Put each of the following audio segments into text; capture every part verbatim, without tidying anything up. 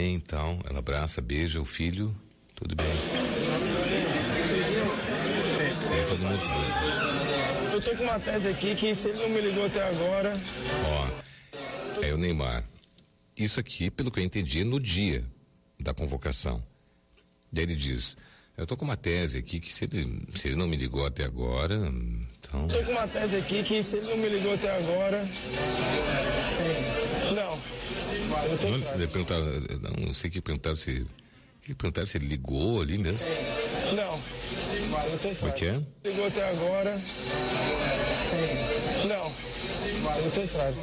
Então, ela abraça, beija o filho, tudo bem. É, todo mundo. Eu tô com uma tese aqui que se ele não me ligou até agora. Ó, é o Neymar. Isso aqui, pelo que eu entendi, no dia da convocação. Daí ele diz: eu tô com uma tese aqui que se ele, se ele não me ligou até agora, então. Eu tô com uma tese aqui que se ele não me ligou até agora. Não. Eu tô não, perguntaram, não, não sei o que perguntaram se. que perguntaram se ele ligou ali mesmo. Não. Como é que é? Ligou até agora. Não. Eu tô contrário.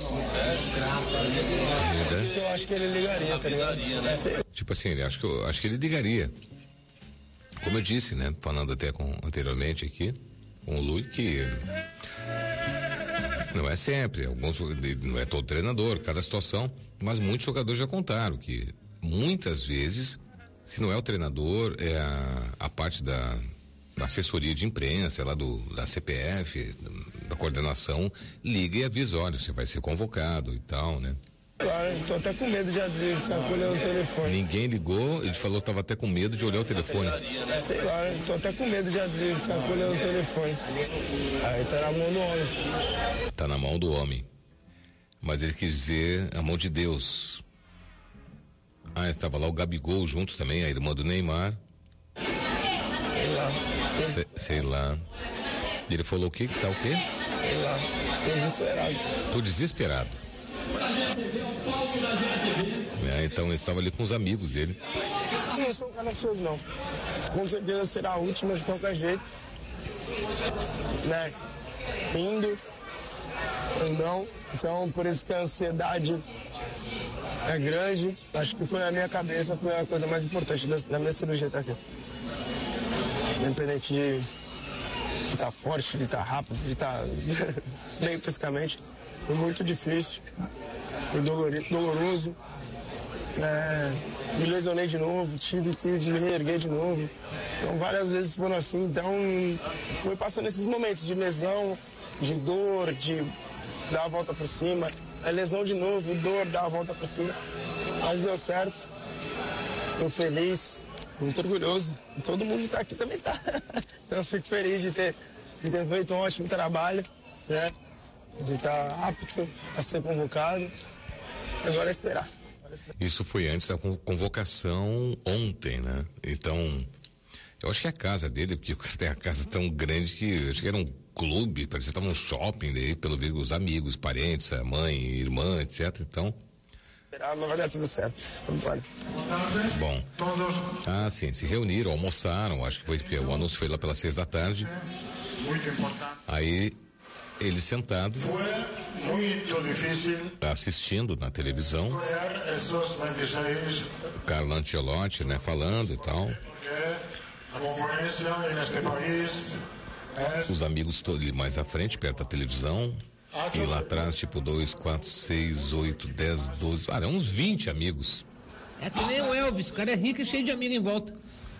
Eu acho que ele ligaria, tá ligado? Tipo assim, ele, acho, que eu, acho que ele ligaria. Como eu disse, né? Falando até com, anteriormente aqui, com o Lui, que não é sempre, alguns, não é todo treinador, cada situação, mas muitos jogadores já contaram que muitas vezes, se não é o treinador, é a, a parte da, da assessoria de imprensa, lá do, da C P F, da coordenação, liga e avisa: olha, você vai ser convocado e tal, né? Claro, tô até com medo de, de ficar olhando o telefone. Ninguém ligou, ele falou que tava até com medo de olhar o telefone. Sei lá, tô até com medo de, de ficar olhando o telefone. Aí tá na mão do homem. Tá na mão do homem. Mas ele quis dizer a mão de Deus. Ah, estava lá o Gabigol junto também, a irmã do Neymar. Sei lá. Se, sei lá. E ele falou o quê? Que tá o quê? Sei lá. Tô desesperado. Tô desesperado. É, então ele estava ali com os amigos dele. Não sou um cara ansioso, não. Com certeza será a última de qualquer jeito. Né? Indo ou não. Então, por isso que a ansiedade é grande. Acho que foi a minha cabeça, foi a coisa mais importante da, da minha cirurgia até aqui. Independente de estar tá forte, de estar tá rápido, de estar tá bem fisicamente. Foi muito difícil, foi doloroso. É, me lesionei de novo, tive que me reerguer de novo. Então várias vezes foram assim, então foi passando esses momentos de lesão, de dor, de dar a volta por cima, é lesão de novo, dor, dar a volta por cima. Mas deu certo, estou feliz, muito orgulhoso. Todo mundo está aqui também tá. Então eu fico feliz de ter, de ter feito um ótimo trabalho, né? De estar apto a ser convocado. Agora é esperar. Isso foi antes da convocação ontem, né? Então, eu acho que é a casa dele, porque o cara tem a casa tão grande que acho que era um clube, parecia que estava um shopping daí, pelo visto, os amigos, parentes, a mãe, irmã, etcétera. Então. Esperar, mas vai dar tudo certo. Vale. Bom. Ah, sim, se reuniram, almoçaram, acho que foi, o anúncio foi lá pelas seis da tarde. Muito importante. Aí, ele sentado. Foi muito difícil. Assistindo na televisão. O Carlo Ancelotti, né, falando e tal. Os amigos todos mais à frente, perto da televisão. E lá atrás, tipo, dois, quatro, seis, oito, dez, doze. Ah, uns vinte amigos. É que nem o Elvis, o cara é rico e cheio de amigos em volta.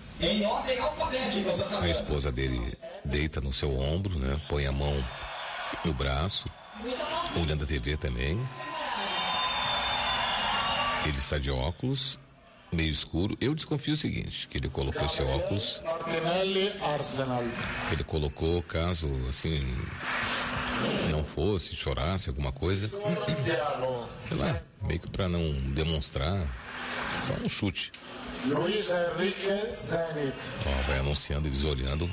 A esposa dele deita no seu ombro, né? Põe a mão no braço, olhando a T V também. Ele está de óculos, meio escuro. Eu desconfio o seguinte, que ele colocou esse óculos. Ele colocou caso, assim, não fosse, chorasse, alguma coisa. Sei lá, meio que para não demonstrar, só um chute. Luiz Henrique Zenit. Ó, vai anunciando, eles olhando.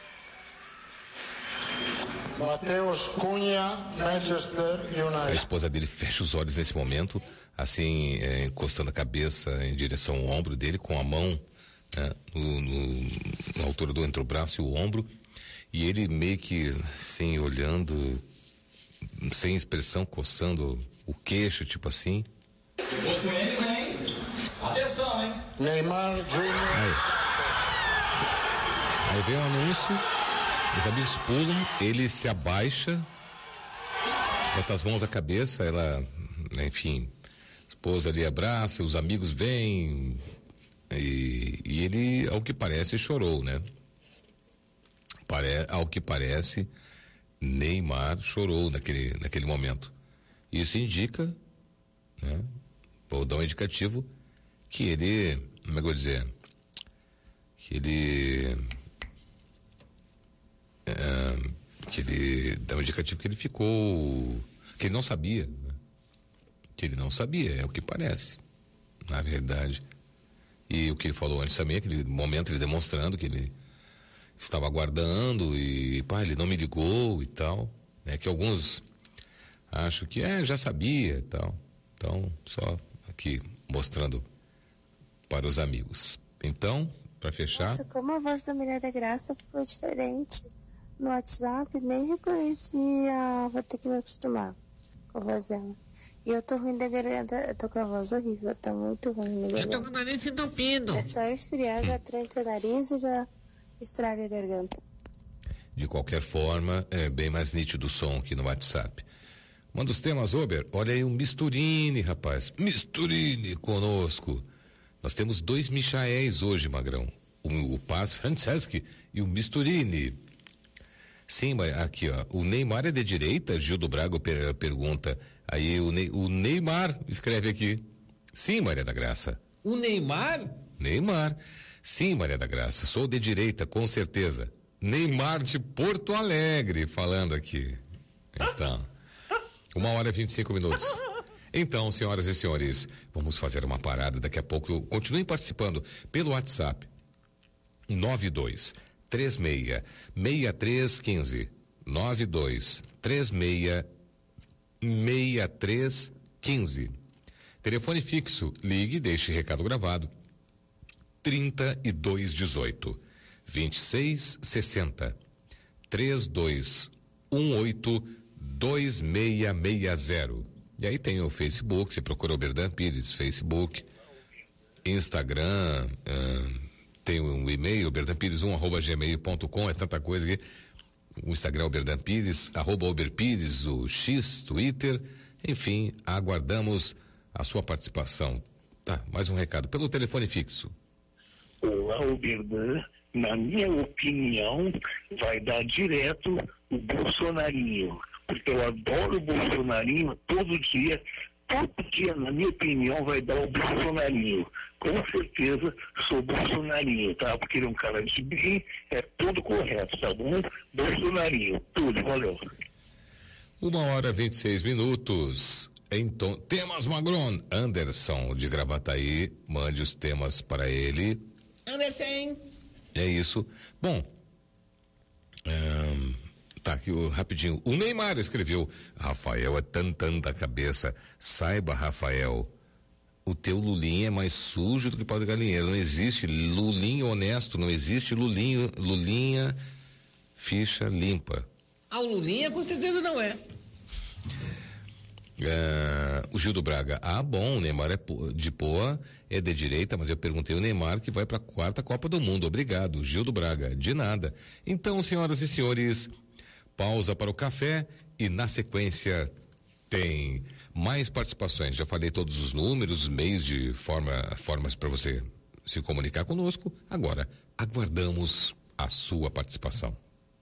Mateus Cunha, Manchester United. A esposa dele fecha os olhos nesse momento, assim, é, encostando a cabeça em direção ao ombro dele, com a mão, né, no, no, na altura do entre o braço e o ombro, e ele meio que, assim, olhando, sem expressão, coçando o queixo, tipo assim. Atenção, hein? Neymar Júnior. Aí, aí vem o anúncio. Os amigos pulam, ele se abaixa, bota as mãos na cabeça, ela, enfim, a esposa ali abraça, os amigos vêm, e, e ele, ao que parece, chorou, né? Pare, ao que parece, Neymar chorou naquele, naquele momento. Isso indica, né? Vou dar um indicativo, que ele, como é que eu vou dizer, que ele, é, que ele, dá um indicativo que ele ficou, que ele não sabia, né? Que ele não sabia, é o que parece, na verdade. E o que ele falou antes também, aquele momento ele demonstrando que ele estava aguardando e, pá, ele não me ligou e tal, né? Que alguns acham que, é, já sabia e tal. Então, só aqui mostrando para os amigos. Então, para fechar... Nossa, como a voz da Mulher da Graça ficou diferente no WhatsApp, nem reconhecia, vou ter que me acostumar com a voz dela. E eu tô ruim da garganta, eu tô com a voz horrível, tá muito ruim na garganta. Eu tô com o nariz entupido. É só esfriar, já tranca o nariz e já estraga a garganta. De qualquer forma, é bem mais nítido o som aqui no WhatsApp. Manda os temas, Ober. Olha aí um Misturini, rapaz. Misturini conosco. Nós temos dois Michaéis hoje, Magrão. O, o Paz Franceschi e o Misturini. Sim, mas aqui, ó. O Neymar é de direita? Gildo Braga per, pergunta. Aí o, Ney, o Neymar escreve aqui. Sim, Maria da Graça. O Neymar? Neymar. Sim, Maria da Graça. Sou de direita, com certeza. Neymar de Porto Alegre, falando aqui. Então, uma hora e vinte e cinco minutos. Então, senhoras e senhores, vamos fazer uma parada daqui a pouco. Continuem participando pelo WhatsApp. nove dois três seis seis três um cinco. nove dois três seis seis três um cinco. Telefone fixo, ligue e deixe recado gravado. trinta e dois dezoito, vinte e seis sessenta, trinta e dois dezoito, dois seis seis zero. E aí tem o Facebook, você procura o Oberdan Pires, Facebook, Instagram, uh, tem um e-mail, oberdan pires um arroba gmail ponto com, é tanta coisa aqui. O Instagram Oberdan Pires, arroba Oberpires, o X, Twitter, enfim, aguardamos a sua participação. Tá, mais um recado, pelo telefone fixo. Olá, Oberdan. Na minha opinião, vai dar direto o Bolsonarinho. Porque eu adoro o Bolsonarinho todo dia. Todo dia, na minha opinião, vai dar o Bolsonarinho. Com certeza, sou Bolsonarinho, tá? Porque ele é um cara de bem, é tudo correto, tá bom? Bolsonarinho, tudo, valeu. Uma hora e vinte e seis minutos. Então, temas Magron. Anderson, de Gravataí, mande os temas para ele. Anderson. É isso. Bom, hum, tá aqui o, rapidinho. O Neymar escreveu: Rafael é tantão da cabeça. Saiba, Rafael, o teu Lulinha é mais sujo do que pau de galinheiro. Não existe Lulinha honesto, não existe Lulinho, Lulinha ficha limpa. Ah, o Lulinha com certeza não é. Uh, o Gildo Braga, ah, bom, o Neymar é de Poa, é de direita, mas eu perguntei o Neymar que vai para a quarta Copa do Mundo. Obrigado, Gildo Braga, de nada. Então, senhoras e senhores, pausa para o café e na sequência tem mais participações. Já falei todos os números, meios de forma, formas para você se comunicar conosco. Agora, aguardamos a sua participação.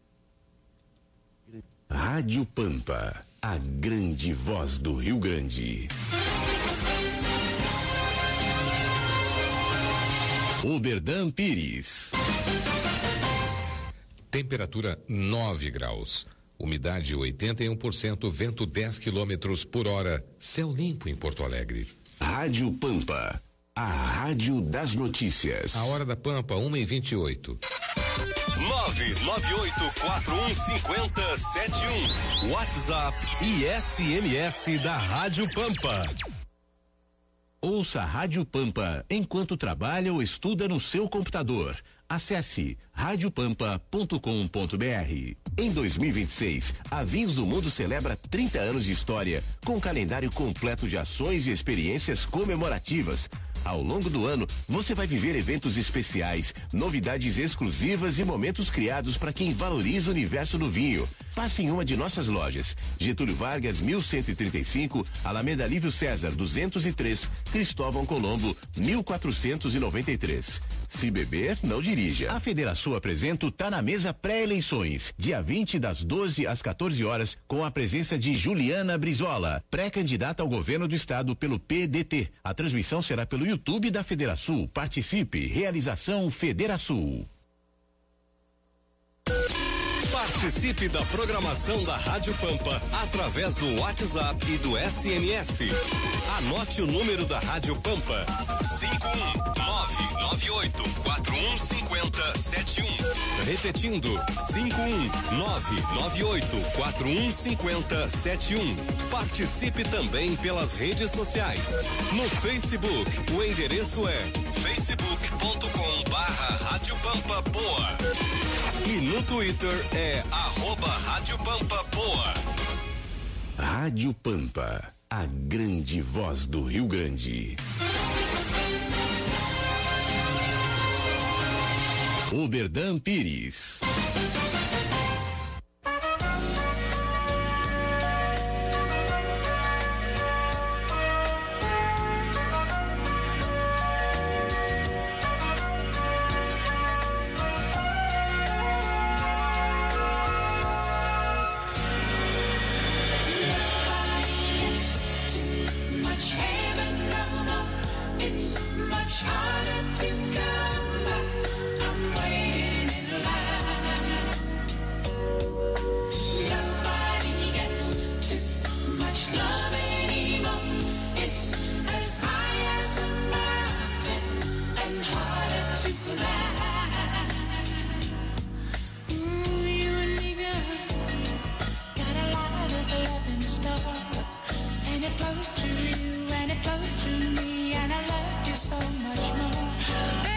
Rádio Pampa, a grande voz do Rio Grande. Oberdan Pires. Temperatura nove graus. Umidade oitenta e um por cento, vento dez quilômetros por hora. Céu limpo em Porto Alegre. Rádio Pampa, a rádio das notícias. A hora da Pampa, uma e vinte e oito. nove nove oito quatro um cinco zero sete um. WhatsApp e S M S da Rádio Pampa. Ouça a Rádio Pampa enquanto trabalha ou estuda no seu computador. Acesse rádio pampa ponto com ponto br. Em dois mil e vinte e seis, a Vinhos do Mundo celebra trinta anos de história, com um calendário completo de ações e experiências comemorativas. Ao longo do ano, você vai viver eventos especiais, novidades exclusivas e momentos criados para quem valoriza o universo do vinho. Passe em uma de nossas lojas: Getúlio Vargas, mil cento e trinta e cinco, Alameda Lívio César, duzentos e três, Cristóvão Colombo, mil quatrocentos e noventa e três. Se beber, não dirija. A Federação apresenta o Tá na Mesa pré-eleições, dia vinte das doze às quatorze horas, com a presença de Juliana Brizola, pré-candidata ao governo do estado pelo P D T. A transmissão será pelo YouTube da Federação. Participe. Realização Federação. Participe da programação da Rádio Pampa através do WhatsApp e do S M S. Anote o número da Rádio Pampa: cinco um nove nove oito quatro um cinco zero sete um. Repetindo: cinco um nove nove oito quatro um cinco zero sete um. Participe também pelas redes sociais. No Facebook, o endereço é facebook ponto com barra Rádio Pampa Poa. E no Twitter é arroba Rádio Pampa Poa. Rádio Pampa, a grande voz do Rio Grande. Oberdan Pires. Flows through you and it flows through me, and I love you so much more.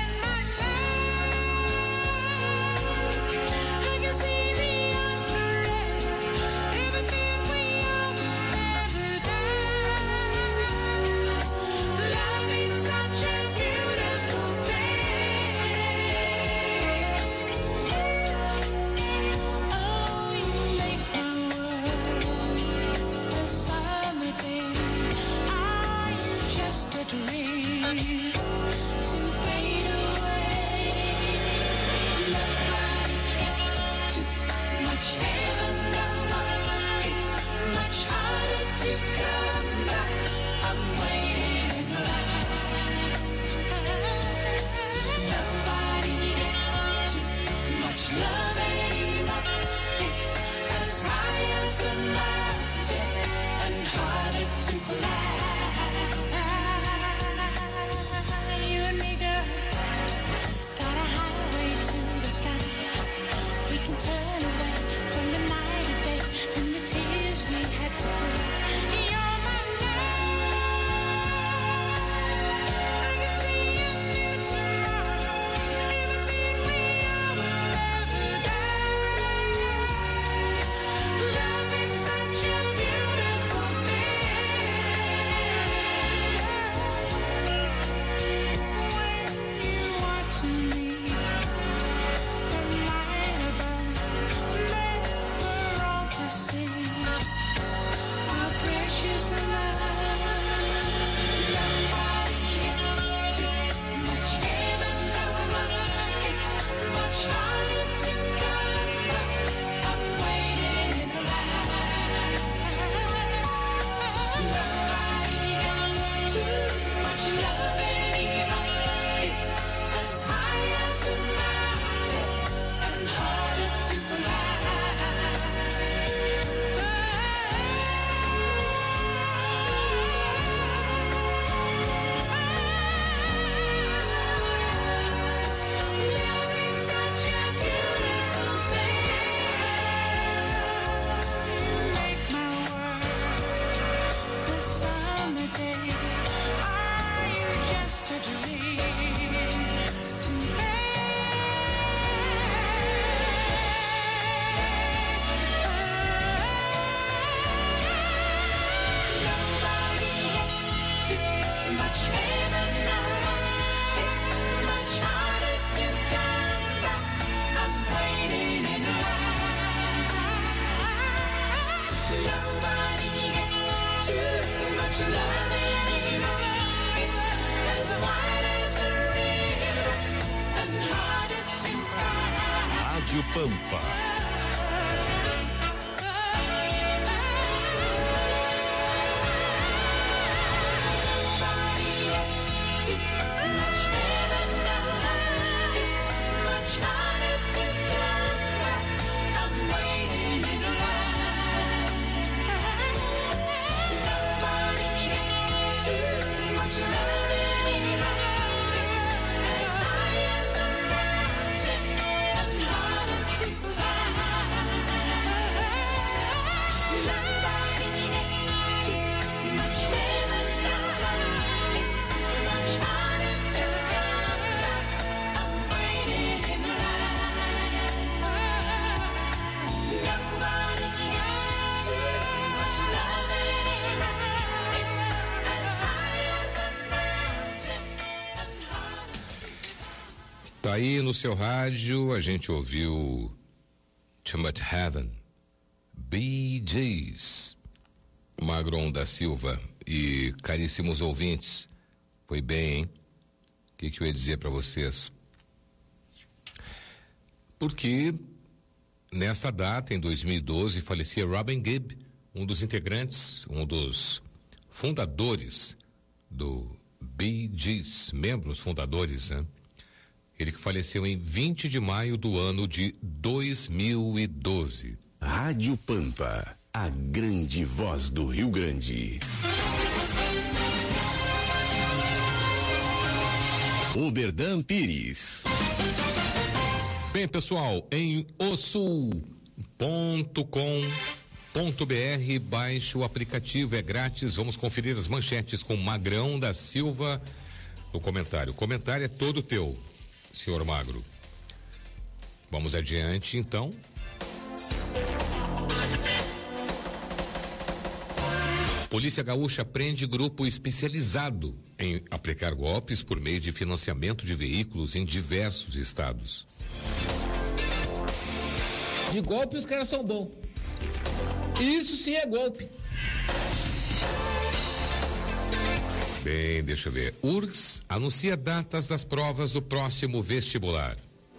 Rádio Pampa. Tá aí no seu rádio, a gente ouviu Too Much Heaven, Bee Gees, Magron da Silva. E caríssimos ouvintes, foi bem, hein? O que, que eu ia dizer para vocês? Porque nesta data, em dois mil e doze, falecia Robin Gibb, um dos integrantes, um dos fundadores do Bee Gees, membros fundadores, né? Ele que faleceu em vinte de maio do ano de dois mil e doze. Rádio Pampa, a grande voz do Rio Grande. Oberdan Pires. Bem, pessoal, em osul ponto com ponto br, baixe o aplicativo, é grátis. Vamos conferir as manchetes com Magrão da Silva no comentário. O comentário é todo teu, senhor Magro. Vamos adiante, então. Polícia Gaúcha prende grupo especializado em aplicar golpes por meio de financiamento de veículos em diversos estados. De golpe os caras são bons. Isso sim é golpe. Bem, deixa eu ver. U R G S anuncia datas das provas do próximo vestibular.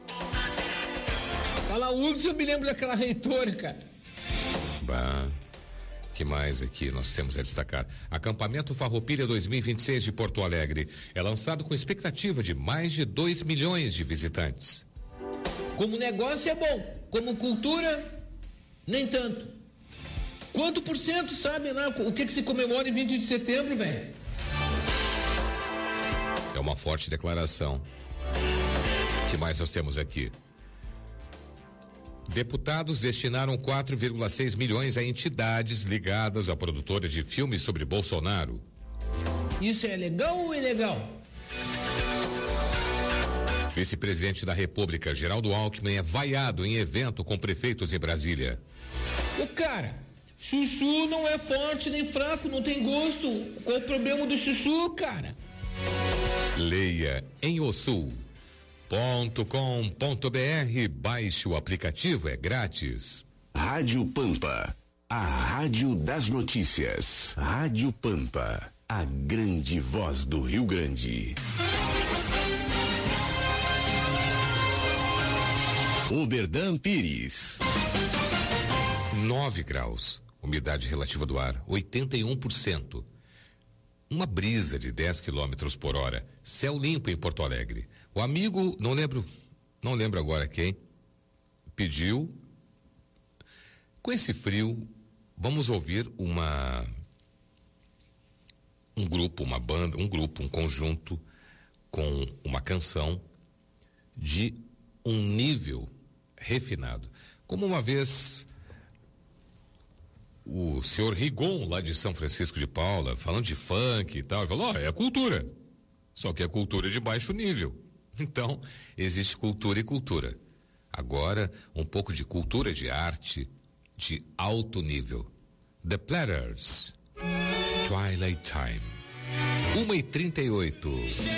Fala U R G S, eu me lembro daquela reitora, cara. Bah, que mais aqui nós temos a destacar? Acampamento Farroupilha dois mil e vinte e seis de Porto Alegre é lançado com expectativa de mais de dois milhões de visitantes. Como negócio é bom, como cultura, nem tanto. Quanto por cento sabe, né? O que que se comemora em vinte de setembro, velho? É uma forte declaração. O que mais nós temos aqui? Deputados destinaram quatro vírgula seis milhões a entidades ligadas a produtoras de filmes sobre Bolsonaro. Isso é legal ou ilegal? Vice-presidente da República, Geraldo Alckmin, é vaiado em evento com prefeitos em Brasília. O cara, chuchu não é forte nem fraco, não tem gosto. Qual o problema do chuchu, cara? Leia em osul ponto com ponto br, baixe o aplicativo, é grátis. Rádio Pampa, a rádio das notícias. Rádio Pampa, a grande voz do Rio Grande. Oberdan Pires. nove graus, umidade relativa do ar, oitenta e um por cento. Uma brisa de dez quilômetros por hora, céu limpo em Porto Alegre. O amigo, não lembro, não lembro agora quem, pediu, com esse frio, vamos ouvir uma, um grupo, uma banda, um grupo, um conjunto, com uma canção de um nível refinado. Como uma vez o senhor Rigon, lá de São Francisco de Paula, falando de funk e tal, ele falou, ó, oh, é a cultura, só que é cultura de baixo nível. Então, existe cultura e cultura. Agora, um pouco de cultura de arte de alto nível. The Platters, Twilight Time, uma e trinta e oito.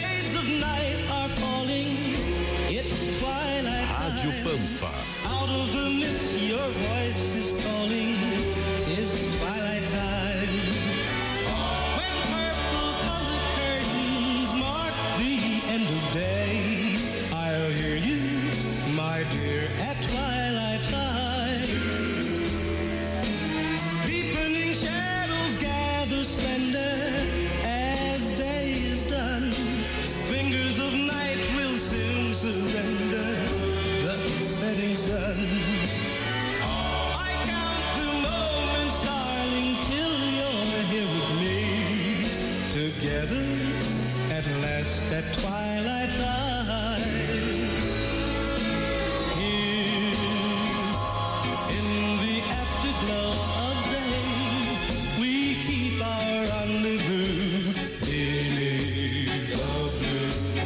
Rádio Pampa. Out of the mist, your voice is calling. Tis twilight time. When purple-colored curtains mark the end of day, I'll hear you, my dear, at twilight. at twilight time. Here in the afterglow of day, we keep our rendezvous beneath the blue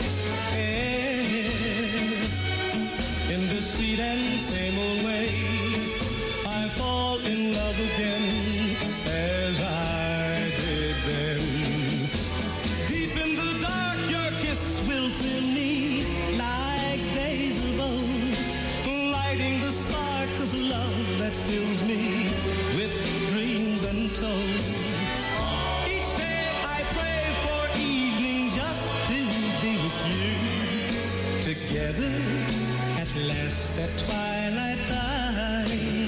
air. In the sweet and same old way, I fall in love again as I did then. Deep in the dark, your kiss will thrill me like days of old, lighting the spark of love that fills me with dreams untold. Each day I pray for evening just to be with you, together at last at twilight time.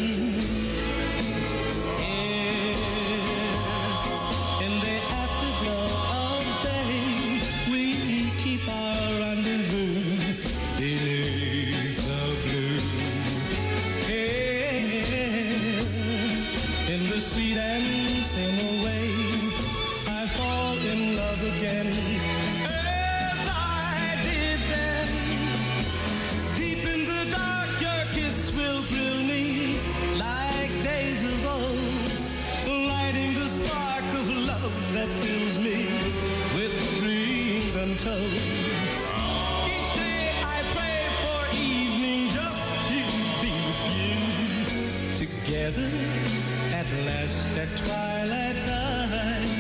Sweet and same way, I fall in love again as I did then. Deep in the dark, your kiss will thrill me like days of old, lighting the spark of love that fills me with dreams untold. Each day I pray for evening just to be with you, together at last at twilight time,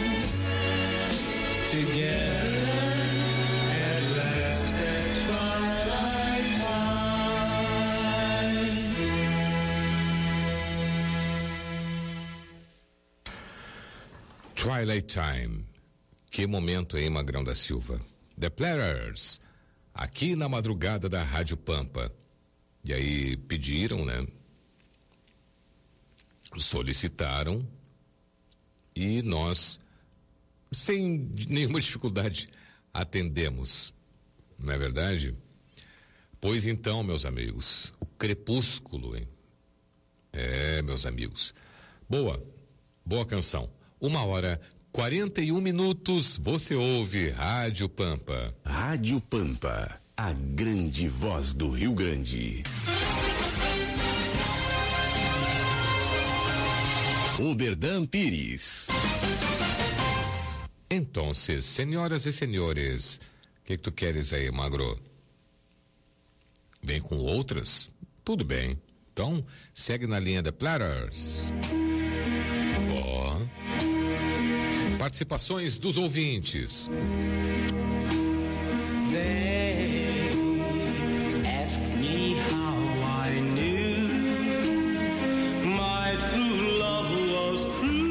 together at last at twilight time. Twilight Time. Que momento, hein, Magrão da Silva? The Platters, aqui na madrugada da Rádio Pampa. E aí pediram, né? Solicitaram e nós, sem nenhuma dificuldade, atendemos, não é verdade? Pois então, meus amigos, o crepúsculo, hein? É, meus amigos. Boa, boa canção. Uma hora, quarenta e um minutos, você ouve Rádio Pampa. Rádio Pampa, a grande voz do Rio Grande. Oberdan Pires. Então, senhoras e senhores, o que, que tu queres aí, Magro? Vem com outras? Tudo bem. Então, segue na linha da Platters. Ó. Oh. Participações dos ouvintes. They ask me how I knew my true love was true.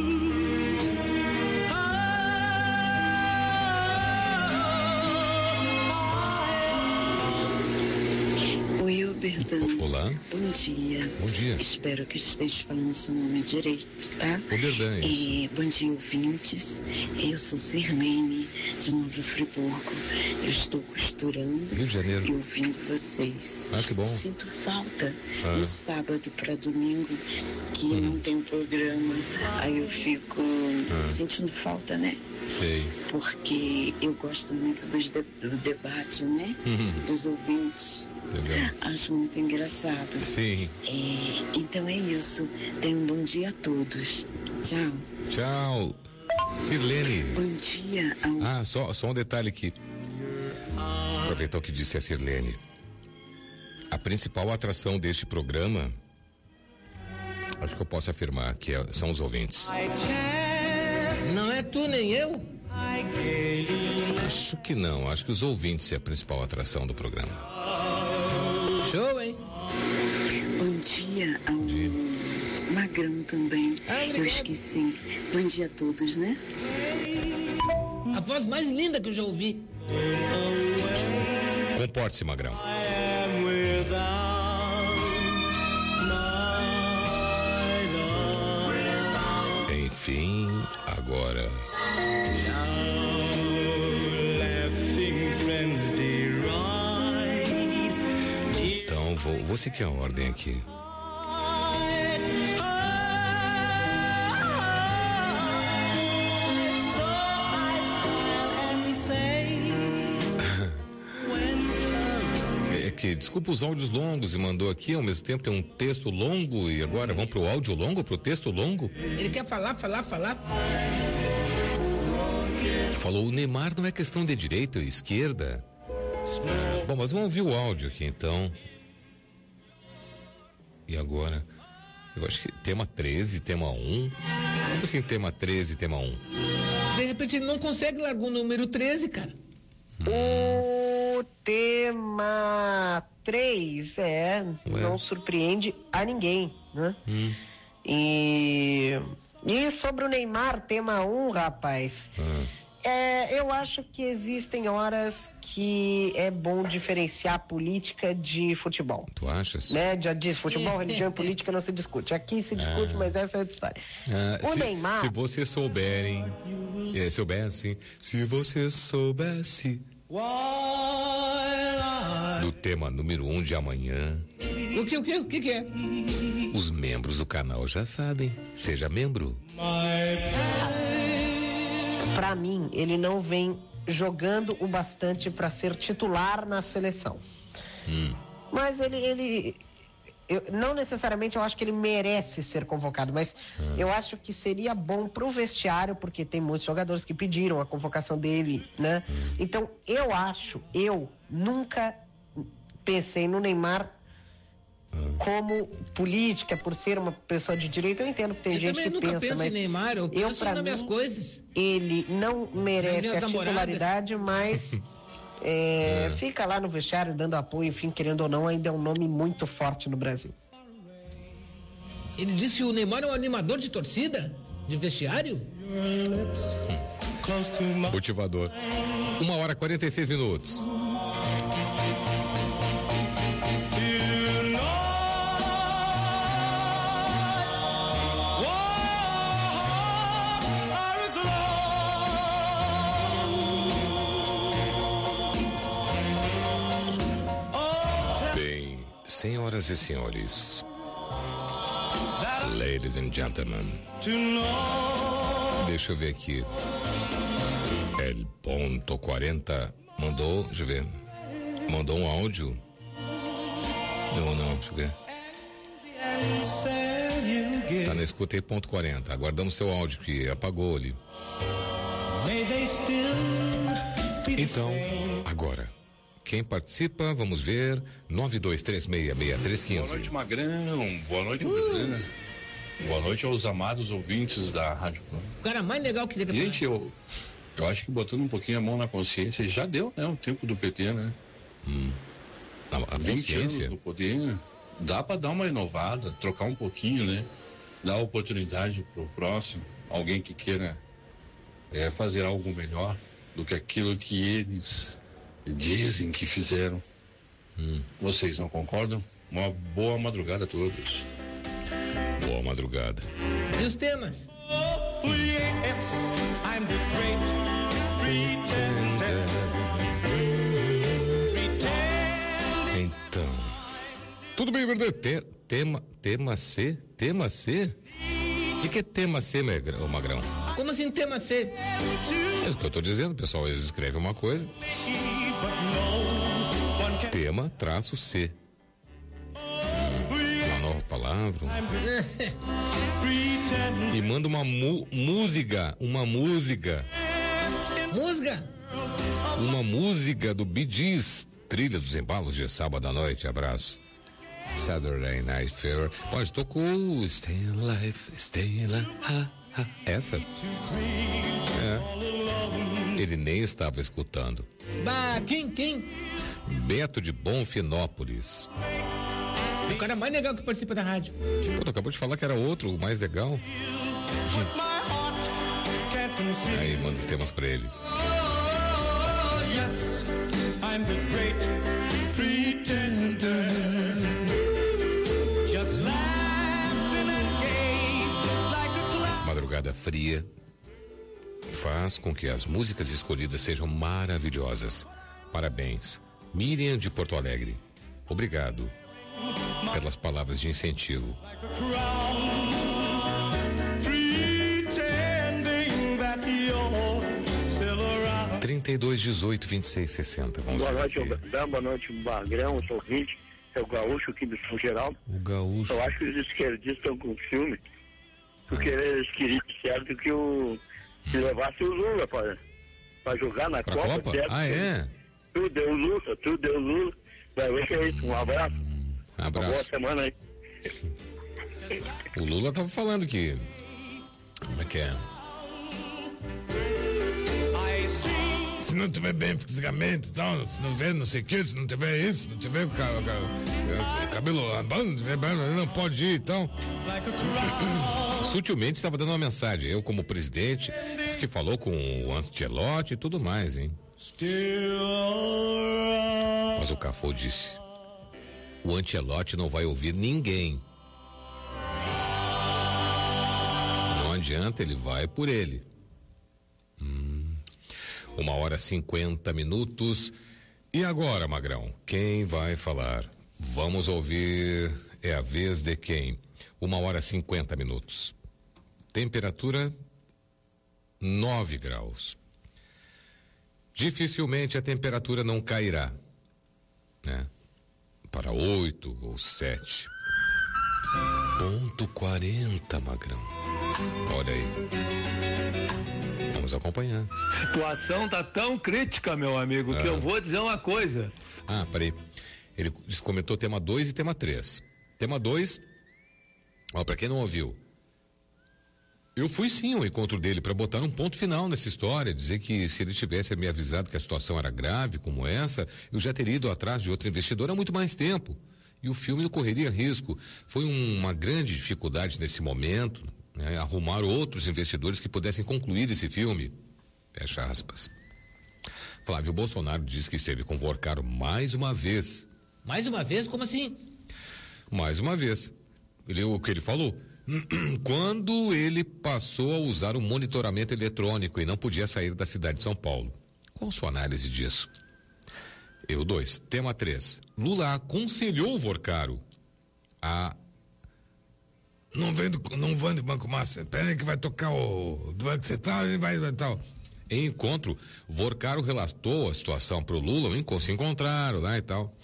Oi, Oberdan. Olá. Bom dia. Bom dia. Espero que esteja falando seu nome direito, tá? Oberdan, isso. É, bom dia, ouvintes. Eu sou Sirlene, de Novo Friburgo. Eu estou costurando Rio de Janeiro. e ouvindo vocês. Ah, que bom. Sinto falta Ah. no sábado para domingo, que Hum. não tem programa. Aí eu fico Ah. sentindo falta, né? Sei. Porque eu gosto muito dos de- do debate, né? Uhum. Dos ouvintes. Legal. Acho muito engraçado. Sim. É, então é isso. Tenham um bom dia a todos. Tchau. Tchau. Sirlene. Bom dia ao... Ah, só, só um detalhe aqui. Aproveitar o que disse a Sirlene. A principal atração deste programa, acho que eu posso afirmar que é- são os ouvintes. Não é tu nem eu? Acho que não, acho que os ouvintes é a principal atração do programa. Show, hein? Bom dia ao Magrão também. Ah, eu obrigado. esqueci. Bom dia a todos, né? A voz mais linda que eu já ouvi. Comporte-se, Magrão. Enfim, agora. Então, vou, vou seguir a ordem aqui. So I smile and say Henrique, desculpa os áudios longos, e mandou aqui, ao mesmo tempo tem um texto longo, e agora vamos pro áudio longo, pro texto longo? Ele quer falar, falar, falar. Falou, o Neymar não é questão de direita ou esquerda. Ah, bom, mas vamos ouvir o áudio aqui então. E agora? Eu acho que tema treze, tema um. Como assim tema treze, tema um? De repente ele não consegue largar o número treze, cara. Hum. O tema três, é, Ué. não surpreende a ninguém, né? Hum. E, e sobre o Neymar, tema um, rapaz... Hum. É, eu acho que existem horas que é bom diferenciar política de futebol. Tu achas? Né? Já diz, futebol, religião e política não se discute. Aqui se discute, ah. mas essa é outra história. Ah, o se, Neymar... Se vocês souberem, é, soubessem, se vocês soubessem do tema número um de amanhã... O que, o que, o que que é? Os membros do canal já sabem. Seja membro. Pra mim, ele não vem jogando o bastante para ser titular na seleção. Hum. Mas ele, ele eu, não necessariamente eu acho que ele merece ser convocado, mas hum. eu acho que seria bom pro vestiário, porque tem muitos jogadores que pediram a convocação dele, né? Hum. Então, eu acho, eu nunca pensei no Neymar como política, por ser uma pessoa de direita. Eu entendo que tem eu gente que nunca pensa, penso mas em Neymar, eu, eu penso nas minhas coisas. Ele não merece a titularidade, mas é, é. fica lá no vestiário dando apoio, enfim, querendo ou não, ainda é um nome muito forte no Brasil. Ele disse que o Neymar é um animador de torcida? De vestiário? Motivador. Uma hora e quarenta e seis minutos. Senhoras e senhores, ladies and gentlemen, deixa eu ver aqui. El Ponto quarenta mandou, deixa eu ver, mandou um áudio. Não, não, deixa eu ver. Tá na escuta aí, ponto quarenta. Aguardamos teu áudio que apagou ali. Então, agora. Quem participa, vamos ver, nove dois três seis, seis três um cinco. Boa noite, Magrão. Boa noite, uh. Boa noite aos amados ouvintes da Rádio Plano. O cara mais legal que tem. Gente, eu, eu acho que botando um pouquinho a mão na consciência, já deu, né? O tempo do P T, né? Hum. A, a vinte anos do poder, dá pra dar uma inovada, trocar um pouquinho, né? Dar oportunidade pro próximo, alguém que queira é, fazer algo melhor do que aquilo que eles... dizem que fizeram. Hum. Vocês não concordam? Uma boa madrugada a todos. Boa madrugada. E os temas? Oh, yes, I'm the great pretender. Pretending. Então. Tudo bem, verdade? Te, tema, tema C? Tema C? O que, que é tema C, Magrão? Como assim tema C? É o que eu tô dizendo, pessoal. Eles escrevem uma coisa. Tema traço C. Hum, uma nova palavra. E manda uma mu, música, uma música. Música? Uma música do Bee Gees, trilha dos embalos de sábado à noite. Abraço. Saturday Night Fever. Pode, tocou Stay Alive, Stay Alive. Ha, ha. Essa? É. Ele nem estava escutando. Bah, quem, quem? Beto de Bonfinópolis. O cara mais legal que participa da rádio. Pô, tu acabou de falar que era outro, o mais legal. Aí, manda os temas pra ele. Yes, I'm the great pretender. Just laughing and gay like a cloud. Madrugada fria faz com que as músicas escolhidas sejam maravilhosas. Parabéns, Miriam de Porto Alegre. Obrigado pelas palavras de incentivo. trinta e dois, dezoito, vinte e seis, sessenta. Vamos boa ver noite, aqui. Dan, boa noite, Magrão, sou ouvinte, é o Gaúcho aqui do São Geraldo. O Gaúcho. Eu acho que os esquerdistas estão com ciúme, porque ah. eles queriam certo que, o, que levasse o Lula para jogar na pra Copa. Copa? Certo? Ah, é? Tudo deu Lula, tudo deu Lula. Vai ver que é isso, um abraço. Um abraço. Uma boa semana aí. O Lula tava falando que... Como é que é? Se não tiver bem fisicamente, então, se não tiver não sei o que, se não tiver isso, se não tiver cabelo lavando, não pode ir, então. Sutilmente estava dando uma mensagem. Eu, como presidente, disse que falou com o Ancelotti e tudo mais, hein? Mas o Cafô disse: o Ancelotti não vai ouvir ninguém. Não adianta, ele vai por ele. Hum. Uma hora e cinquenta minutos. E agora, Magrão, quem vai falar? Vamos ouvir. É a vez de quem? Uma hora e cinquenta minutos. Temperatura nove graus. Dificilmente a temperatura não cairá, né? Para oito ou sete. Ponto quarenta, Magrão. Olha aí. Vamos acompanhar. Situação tá tão crítica, meu amigo, ah. que eu vou dizer uma coisa. Ah, peraí. Ele comentou tema dois e tema três. Tema dois, ó, pra quem não ouviu, eu fui sim ao encontro dele para botar um ponto final nessa história, dizer que se ele tivesse me avisado que a situação era grave como essa, eu já teria ido atrás de outro investidor há muito mais tempo. E o filme não correria risco. Foi um, uma grande dificuldade nesse momento, né, arrumar outros investidores que pudessem concluir esse filme. Fecha aspas. Flávio Bolsonaro disse que esteve com Vorcaro mais uma vez. Mais uma vez? Como assim? Mais uma vez. Ele, o que ele falou? Quando ele passou a usar o monitoramento eletrônico e não podia sair da cidade de São Paulo. Qual a sua análise disso? Eu dois. Tema três. Lula aconselhou o Vorcaro a... Não vem do, não vão de Banco Massa. Peraí que vai tocar o do Banco Central e vai, vai tal. Em encontro, Vorcaro relatou a situação para o Lula, se encontraram lá e tal.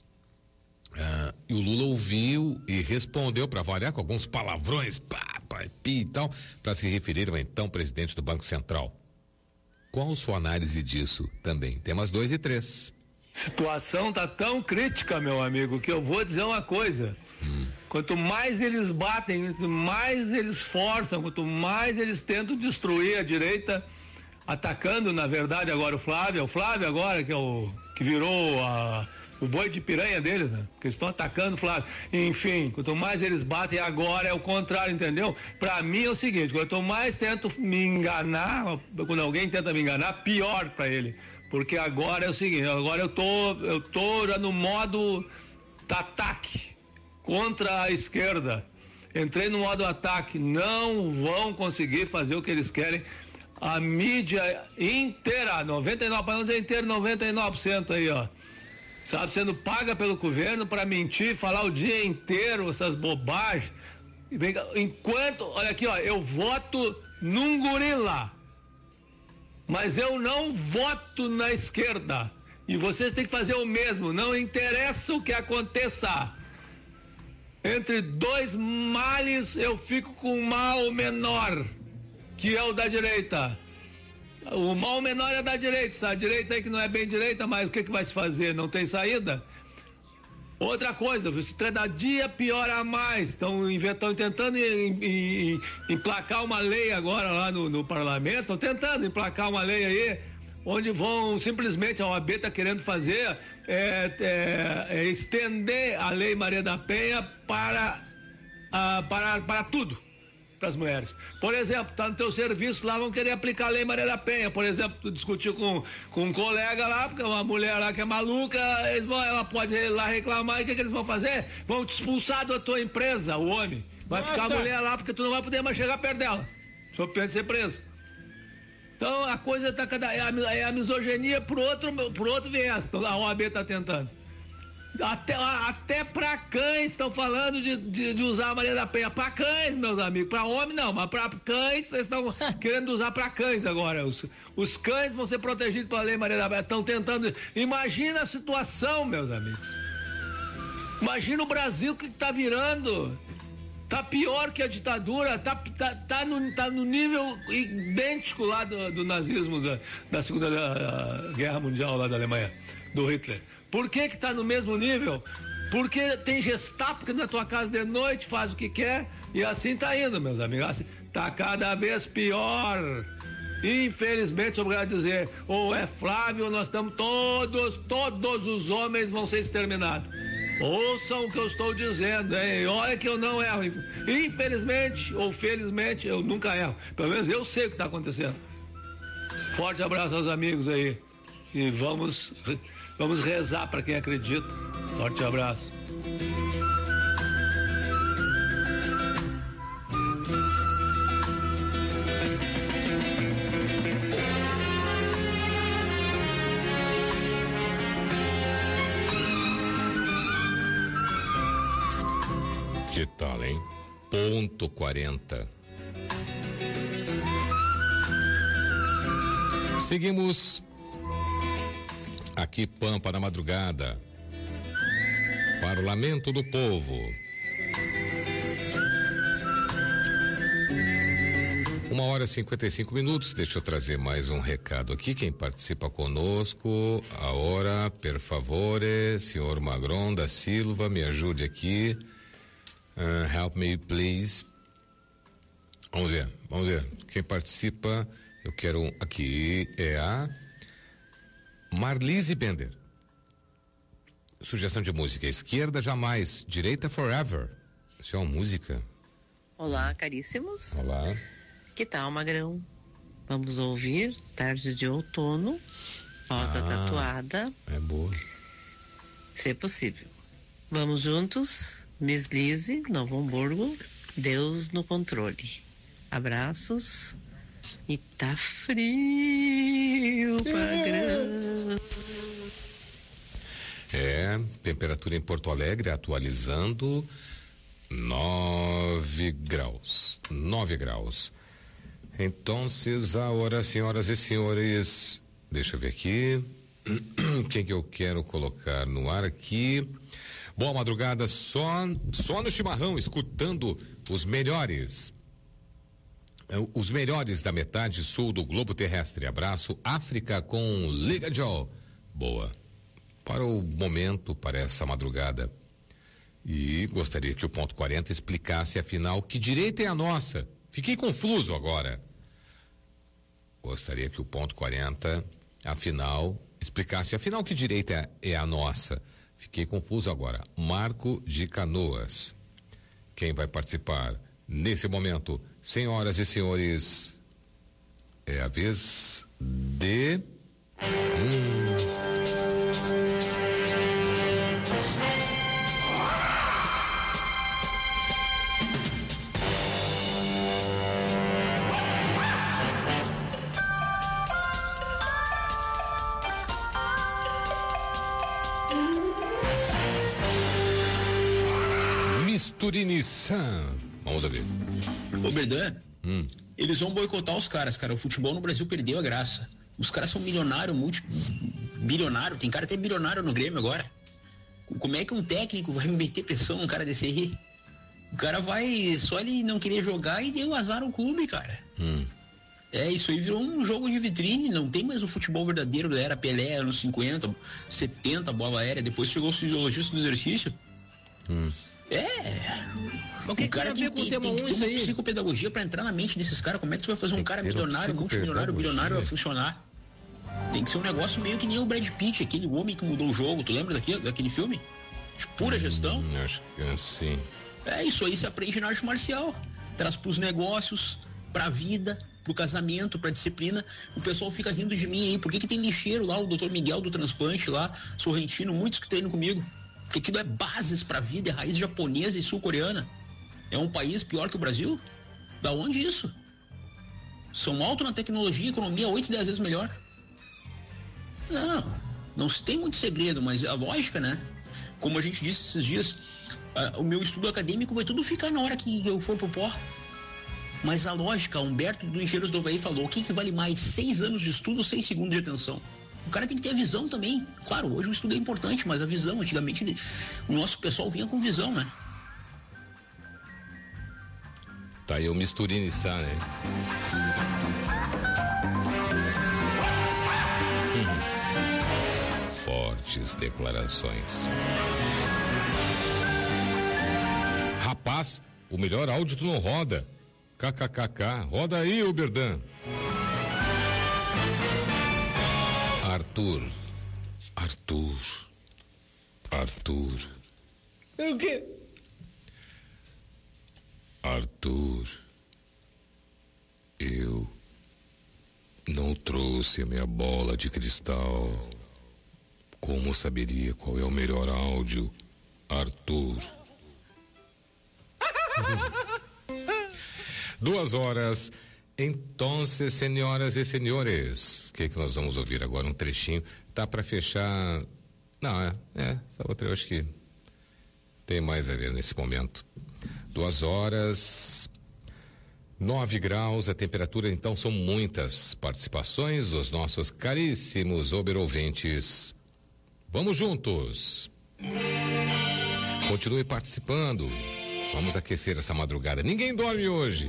Ah, e o Lula ouviu e respondeu, para variar, com alguns palavrões, pá, pá, pi e tal, para se referir ao então presidente do Banco Central. Qual sua análise disso também? Temas dois e três. Situação tá tão crítica, meu amigo, que eu vou dizer uma coisa. Hum. Quanto mais eles batem, quanto mais eles forçam, quanto mais eles tentam destruir a direita, atacando, na verdade, agora o Flávio, o Flávio agora, que é o que virou a, o boi de piranha deles, né? Porque eles estão atacando o Flávio. Enfim, quanto mais eles batem, agora é o contrário, entendeu? Pra mim é o seguinte, quanto mais tento me enganar, quando alguém tenta me enganar, pior pra ele. Porque agora é o seguinte, agora eu tô, eu tô já no modo ataque contra a esquerda. Entrei no modo ataque, não vão conseguir fazer o que eles querem. A mídia inteira, noventa e nove por cento, para não dizer inteiro, noventa e nove por cento aí, ó. Sabe, sendo paga pelo governo para mentir, falar o dia inteiro essas bobagens. Enquanto, olha aqui, ó, eu voto num gorila, mas eu não voto na esquerda. E vocês têm que fazer o mesmo, não interessa o que aconteça. Entre dois males eu fico com o mal menor, que é o da direita. O mal menor é da direita, a direita aí que não é bem direita, mas o que que vai se fazer? Não tem saída? Outra coisa, cada dia piora mais, estão inventando, tentando emplacar uma lei agora lá no, no parlamento, estão tentando emplacar uma lei aí, onde vão simplesmente, a O A B está querendo fazer, é, é, é estender a lei Maria da Penha para, a, para, para tudo. As mulheres. Por exemplo, tá no teu serviço lá, vão querer aplicar a lei Maria da Penha. Por exemplo, tu discutiu com, com um colega lá, porque uma mulher lá que é maluca, eles vão, ela pode ir lá reclamar, e o que, que eles vão fazer? Vão te expulsar da tua empresa, o homem. Vai Nossa. Ficar a mulher lá, porque tu não vai poder mais chegar perto dela. Só pode ser preso. Então a coisa tá cada. É a, é a misoginia pro outro, pro outro viés. Então a O A B tá tentando. Até, até pra cães estão falando de, de, de usar a Maria da Penha. Pra cães, meus amigos. Pra homem não, mas pra cães, vocês estão querendo usar pra cães agora. Os, Os cães vão ser protegidos pela Lei Maria da Penha. Estão tentando. Imagina a situação, meus amigos. Imagina o Brasil que está virando. Tá pior que a ditadura, tá, tá, tá, no, tá no nível idêntico lá do, do nazismo da, da Segunda da, Guerra Mundial lá da Alemanha, do Hitler. Por que que tá no mesmo nível? Porque tem Gestapo que na tua casa de noite faz o que quer e assim tá indo, meus amigos. Assim, tá cada vez pior. Infelizmente, sou obrigado a dizer, ou é Flávio, ou nós estamos todos, todos os homens vão ser exterminados. Ouçam o que eu estou dizendo, hein? Olha que eu não erro. Infelizmente ou felizmente, eu nunca erro. Pelo menos eu sei o que está acontecendo. Forte abraço aos amigos aí. E vamos, vamos rezar para quem acredita. Forte abraço. Que tal, hein? Ponto quarenta. Seguimos aqui, Pampa na madrugada. Parlamento do Povo. Uma hora e cinquenta e cinco minutos. Deixa eu trazer mais um recado aqui. Quem participa conosco, a hora, per favore, senhor Magron da Silva, me ajude aqui. Uh, help me, please. Vamos ver, vamos ver. Quem participa, eu quero um, aqui é a Marlise Bender. Sugestão de música: esquerda jamais, direita forever. Isso é uma música? Olá, caríssimos. Olá. Que tal, Magrão? Vamos ouvir Tarde de Outono, Rosa ah, Tatuada. É boa. Se possível. Vamos juntos. Miss Lise, Novo Hamburgo, Deus no controle. Abraços. E tá frio, Magrão. É, temperatura em Porto Alegre atualizando nove graus. Nove graus. Então, agora, senhoras e senhores, deixa eu ver aqui. Quem que eu quero colocar no ar aqui? Boa madrugada, só, só no chimarrão, escutando os melhores. Os melhores da metade sul do globo terrestre. Abraço, África com Liga Joe. Boa. Para o momento, para essa madrugada. E gostaria que o ponto quarenta explicasse, afinal, que direita é a nossa. Fiquei confuso agora. Gostaria que o ponto quarenta, afinal, explicasse, afinal, que direita é a nossa. Fiquei confuso agora. Marco de Canoas. Quem vai participar nesse momento? Senhoras e senhores, é a vez de... Hum... Misturinição. Vamos ouvir. Ô, Berdan, hum. eles vão boicotar os caras, cara. O futebol no Brasil perdeu a graça. Os caras são milionários, multi... bilionário. Tem cara até bilionário no Grêmio agora. Como é que um técnico vai meter pressão num cara desse aí? O cara vai só ele não querer jogar e deu azar ao clube, cara. Hum. É, isso aí virou um jogo de vitrine. Não tem mais o futebol verdadeiro. Era Pelé, anos cinquenta, setenta, bola aérea. Depois chegou os fisiologistas do exercício. Hum. É. O, que o cara que tem, tem, tem, tem, tem que ter uma psicopedagogia pra entrar na mente desses caras. Como é que tu vai fazer um cara milionário, multimilionário, bilionário a funcionar? Tem que ser um negócio meio que nem o Brad Pitt, aquele homem que mudou o jogo. Tu lembra daquele, daquele filme? De pura gestão? Hum, acho que sim. É, isso aí se aprende na arte marcial. Traz pros negócios, pra vida, pro casamento, pra disciplina. O pessoal fica rindo de mim aí. Por que que tem lixeiro lá, o doutor Miguel do transplante lá, Sorrentino, muitos que treinam comigo? Porque aquilo é bases pra vida, é raiz japonesa e sul-coreana. É um país pior que o Brasil? Da onde isso? São alto na tecnologia, economia oito, dez vezes melhor. Não, não se tem muito segredo, mas a lógica, né? Como a gente disse esses dias, uh, o meu estudo acadêmico vai tudo ficar na hora que eu for pro pó. Mas a lógica, Humberto do Engenheiros do Havaí falou, o que, que vale mais? Seis anos de estudo ou seis segundos de atenção? O cara tem que ter a visão também. Claro, hoje o estudo é importante, mas a visão, antigamente o nosso pessoal vinha com visão, né? Tá aí o Misturini Sá, né? Uhum. Fortes declarações. Rapaz, o melhor áudio tu não roda. K K K K. Roda aí, Uberdan. Arthur. Arthur. Arthur. O quê? Arthur, eu não trouxe a minha bola de cristal. Como saberia qual é o melhor áudio, Arthur? Duas horas. Então, senhoras e senhores, o que que nós vamos ouvir agora? Um trechinho. Tá para fechar? Não, é, é. Essa outra eu acho que tem mais a ver nesse momento. Duas horas, nove graus, a temperatura, então são muitas participações dos nossos caríssimos Uber-ouvintes. Vamos juntos. Continue participando. Vamos aquecer essa madrugada. Ninguém dorme hoje.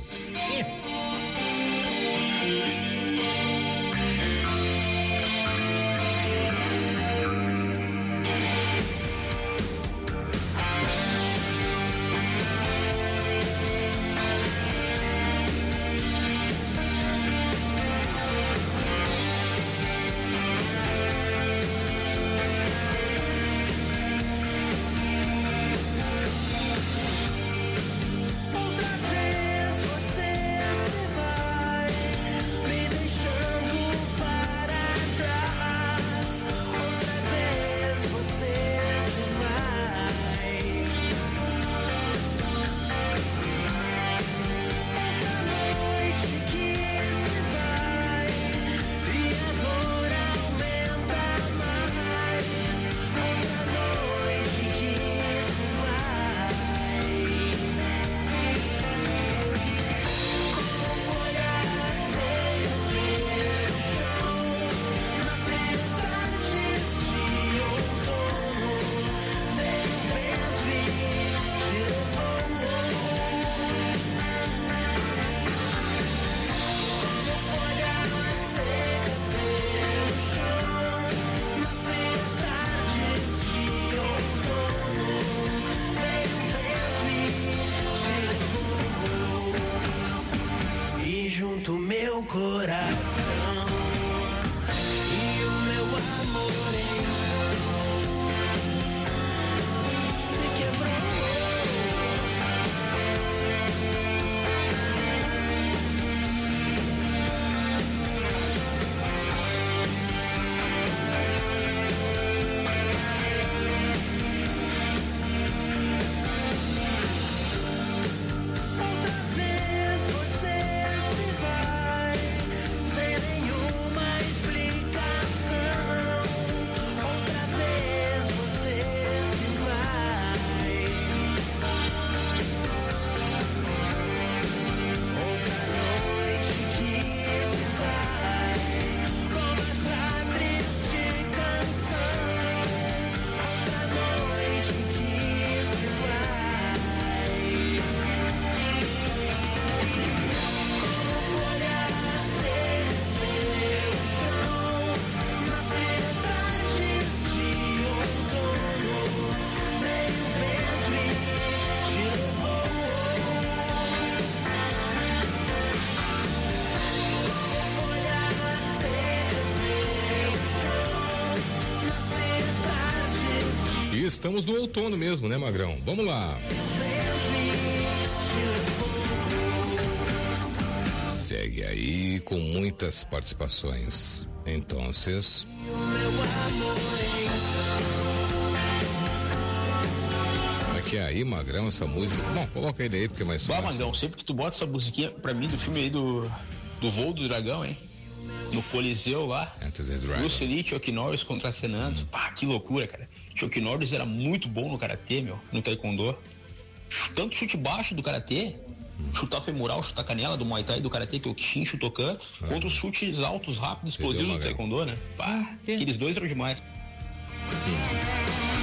Estamos no outono mesmo, né, Magrão? Vamos lá. Segue aí com muitas participações. Então, vocês... Como é que é aí, Magrão, essa música? Bom, coloca ele aí porque é mais fácil. Bah, Magrão, sempre que tu bota essa musiquinha pra mim do filme aí do, do Voo do Dragão, hein? No Coliseu lá. Bruce Lee, Chuck Norris contracenando. Hum. Pá, que loucura, cara. Chuck Norris era muito bom no karatê, meu, no taekwondo. Tanto chute baixo do karatê chutar femoral, chutar canela do Muay Thai, do Karatê, que é o Kishin Shotokan, ah. contra os chutes altos, rápidos, explosivos do Taekwondo, né? Pá, aqueles dois eram demais. Hum.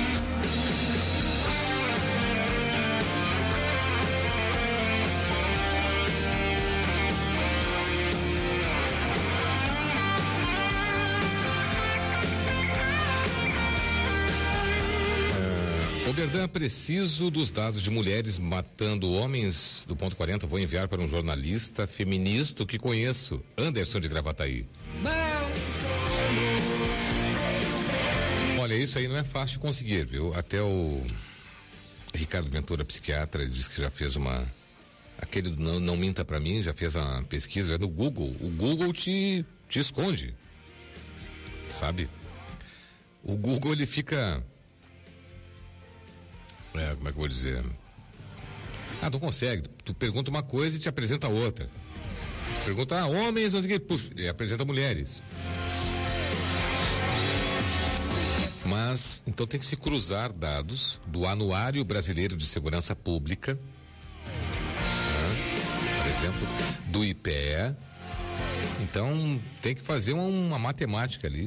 Oberdan, preciso dos dados de mulheres matando homens do ponto quarenta. Vou enviar para um jornalista feminista que conheço, Anderson de Gravataí. Olha, isso aí não é fácil de conseguir, viu? Até o Ricardo Ventura, psiquiatra, disse que já fez uma... Aquele do não, não minta para mim, já fez uma pesquisa no Google. O Google te, te esconde, sabe? O Google, ele fica... É, como é que eu vou dizer? Ah, tu consegue. Tu pergunta uma coisa e te apresenta outra. Pergunta, ah, homens, não sei o que, puf, e apresenta mulheres. Mas, então tem que se cruzar dados do Anuário Brasileiro de Segurança Pública, né? Por exemplo, do I P E A. Então, tem que fazer uma, uma matemática ali.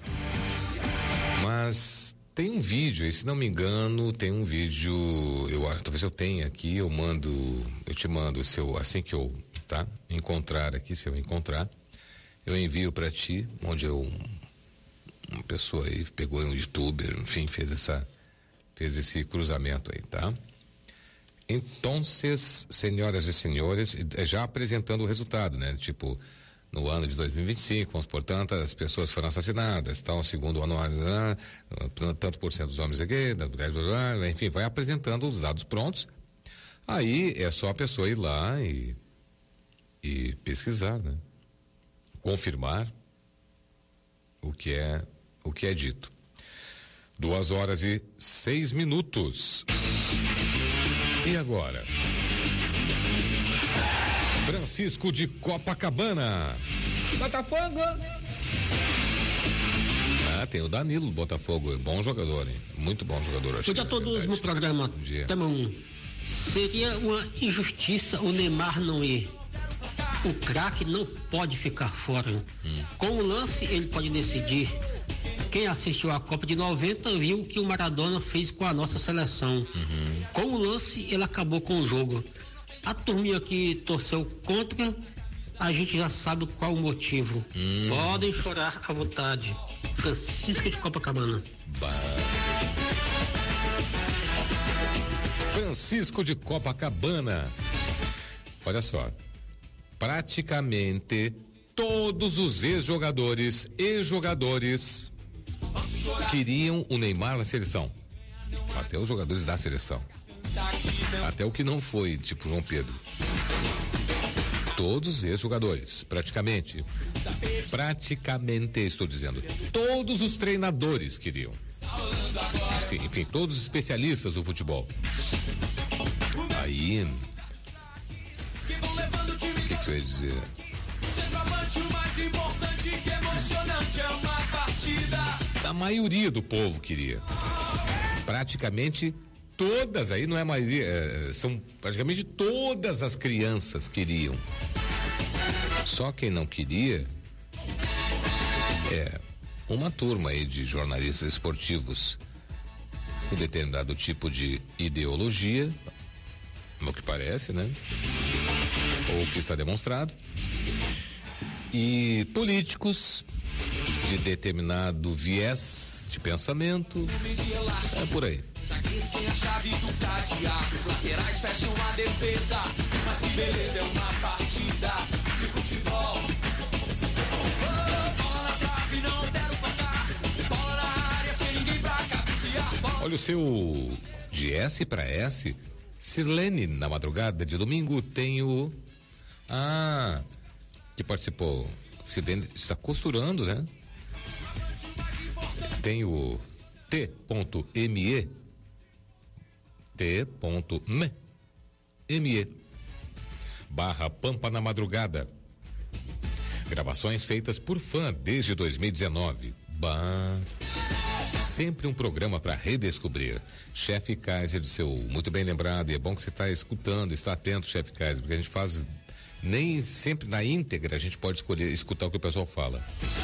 Mas... Tem um vídeo, e se não me engano, tem um vídeo, eu acho, talvez eu tenha aqui, eu mando, eu te mando, se eu, assim que eu, tá? Encontrar aqui, se eu encontrar, eu envio para ti, onde eu, uma pessoa aí pegou um youtuber, enfim, fez essa, fez esse cruzamento aí, tá? Então, senhoras e senhores, já apresentando o resultado, né? Tipo, no ano de dois mil e vinte e cinco, vamos, portanto, as pessoas foram assassinadas, tal, segundo o anuário, tanto por cento dos homens aqui, das mulheres, enfim, vai apresentando os dados prontos. Aí é só a pessoa ir lá e, e pesquisar, né? Confirmar o que é, o que é dito. Duas horas e seis minutos. E agora? Francisco de Copacabana. Botafogo. Ah, tem o Danilo do Botafogo, bom jogador, hein? Muito bom jogador, acho. Bom dia a todos no programa. Bom dia. Tema um. Seria uma injustiça o Neymar não ir. O craque não pode ficar fora. Hum. Com o lance, ele pode decidir. Quem assistiu a Copa de noventa viu o que o Maradona fez com a nossa seleção. Uhum. Com o lance, ele acabou com o jogo. A turminha que torceu contra, a gente já sabe qual o motivo. Hum. Podem chorar à vontade. Francisco de Copacabana. Bah. Francisco de Copacabana. Olha só. Praticamente todos os ex-jogadores e jogadores queriam o Neymar na seleção. Até os jogadores da seleção. Até o que não foi, tipo João Pedro. Todos os ex-jogadores, praticamente. Praticamente, estou dizendo. Todos os treinadores queriam. Sim, enfim, todos os especialistas do futebol. Aí. O que, que eu ia dizer? A maioria do povo queria. Praticamente todas, aí não é maioria, é, são praticamente todas as crianças queriam. Só quem não queria é uma turma aí de jornalistas esportivos com determinado tipo de ideologia, no que parece, né? Ou que está demonstrado. E políticos de determinado viés de pensamento, é por aí. Sem a chave do cadeado, os laterais fecham a defesa, mas que beleza é uma partida de futebol. Bola na trave, não quero tocar, bola na área, sem ninguém pra cabecear. Olha o seu de S para S, Sirlene, na madrugada de domingo tem o ah, que participou, Sirlene está costurando, né? Tem o T.me T.me M-E barra Pampa na madrugada. Gravações feitas por fã desde dois mil e dezenove. Bah. sempre um programa para redescobrir. Chefe Kaiser do seu, muito bem lembrado, e é bom que você está escutando, está atento, Chefe Kaiser, porque a gente faz, nem sempre na íntegra a gente pode escolher, escutar o que o pessoal fala.